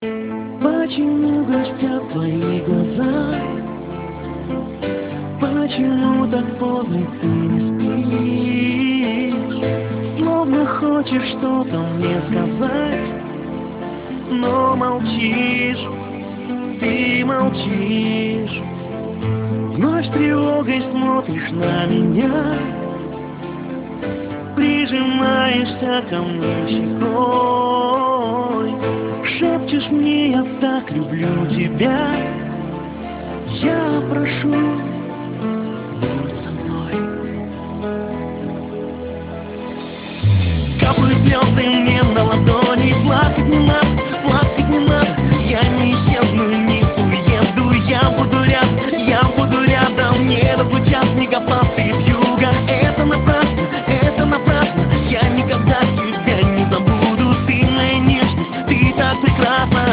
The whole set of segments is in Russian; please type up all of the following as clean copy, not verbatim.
Почему грустят твои глаза? Почему так поздно ты не спишь? Словно хочешь что-то мне сказать, но молчишь, ты молчишь. Вновь с тревогой смотришь на меня, прижимаешься ко мне щекой, шепчешь мне: я так люблю тебя. Я прошу, будь со мной. Капают слезы мне на ладони. Плакать не надо, плакать не надо. Я не исчезну, не уеду. Я буду рядом. Не разлучат снегопады вьюга. Это напрасно, я никогда тебя не забуду. Ты моя нежность, ты так прекрасна.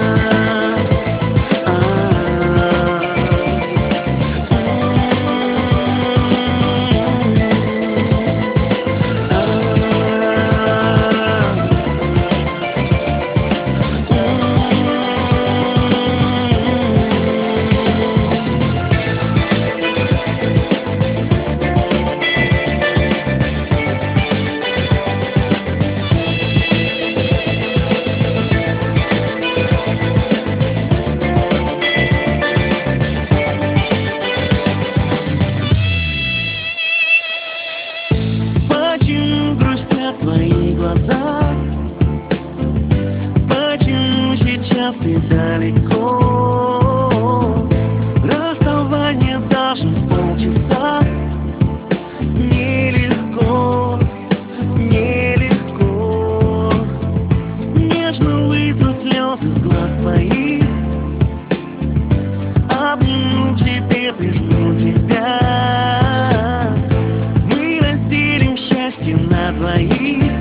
Почему грустят твои глаза? Почему сейчас ты далеко? Расставание даже в полчаса. Нелегко, нелегко. Нежно вытру слезы с глаз твоих, обниму к себе, прижму тебя. Счастье на двоих.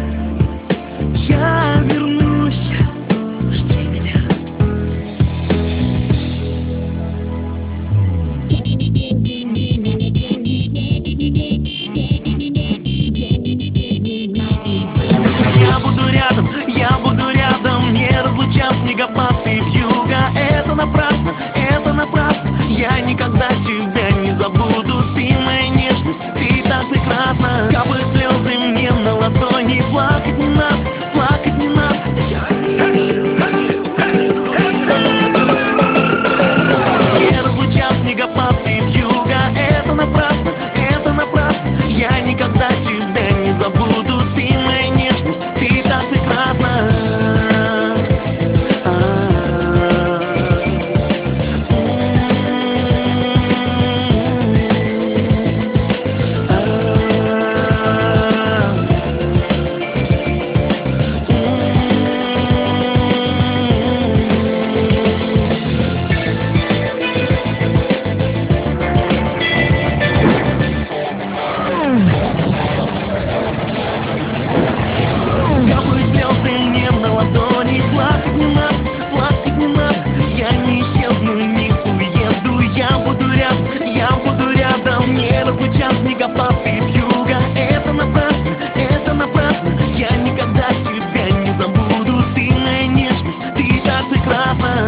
Я вернусь, жди меня. Я буду рядом. Не разлучат снегопады вьюга. Это напрасно, я никогда тебя не забуду. Ты моя нежность, ты так прекрасна. Капают слезы мне на ладони. Плакать не надо, плакать не надо. Не разлучат снегопады вьюга. Это напрасно, я никогда тебя не забуду. Ты моя нежность, ты так прекрасна. Капают слезы мне на ладони. Плакать не надо, я не исчезну, не уеду. Я буду рядом. Не разлучат снегопады вьюга. Это напрасно, я никогда тебя не забуду. Ты моя нежность, ты так прекрасна.